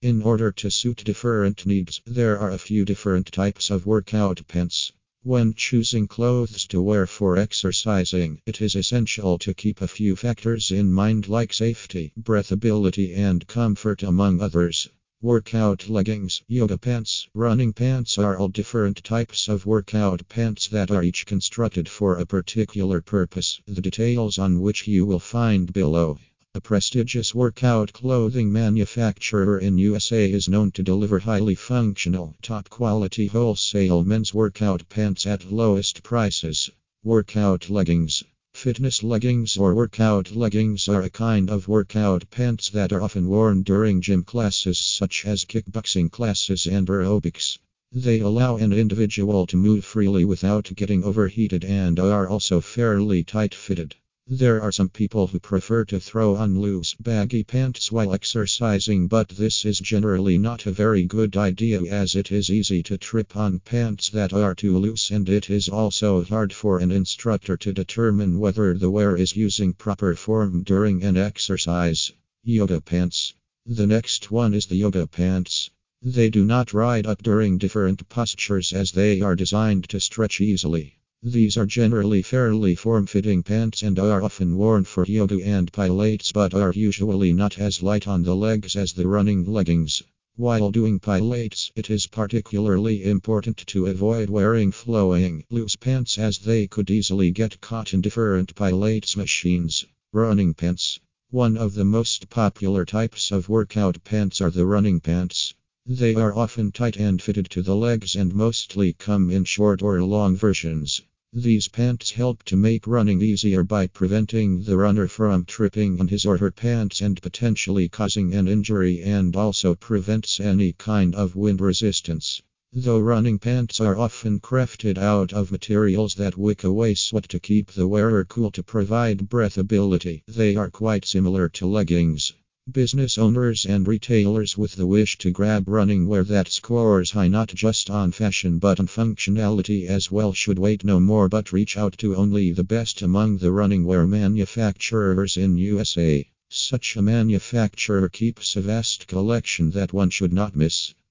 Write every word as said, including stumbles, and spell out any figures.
In order to suit different needs, there are a few different types of workout pants. When choosing clothes to wear for exercising, it is essential to keep a few factors in mind like safety, breathability, and comfort, among others. Workout leggings, yoga pants, running pants are all different types of workout pants that are each constructed for a particular purpose, the details on which you will find below. A prestigious workout clothing manufacturer in U S A is known to deliver highly functional, top-quality wholesale men's workout pants at lowest prices. Workout leggings. Fitness leggings or workout leggings are a kind of workout pants that are often worn during gym classes such as kickboxing classes and aerobics. They allow an individual to move freely without getting overheated and are also fairly tight-fitted. There are some people who prefer to throw on loose, baggy pants while exercising, but this is generally not a very good idea as it is easy to trip on pants that are too loose, and it is also hard for an instructor to determine whether the wearer is using proper form during an exercise. Yoga pants. The next one is the yoga pants. They do not ride up during different postures as they are designed to stretch easily. These are generally fairly form-fitting pants and are often worn for yoga and pilates, but are usually not as light on the legs as the running leggings. While doing pilates, it is particularly important to avoid wearing flowing, loose pants as they could easily get caught in different pilates machines. Running pants. One of the most popular types of workout pants are the running pants. They are often tight and fitted to the legs and mostly come in short or long versions. These pants help to make running easier by preventing the runner from tripping on his or her pants and potentially causing an injury, and also prevents any kind of wind resistance. Though running pants are often crafted out of materials that wick away sweat to keep the wearer cool to provide breathability, they are quite similar to leggings. Business owners and retailers with the wish to grab running wear that scores high not just on fashion but on functionality as well should wait no more but reach out to only the best among the running wear manufacturers in U S A. Such a manufacturer keeps a vast collection that one should not miss.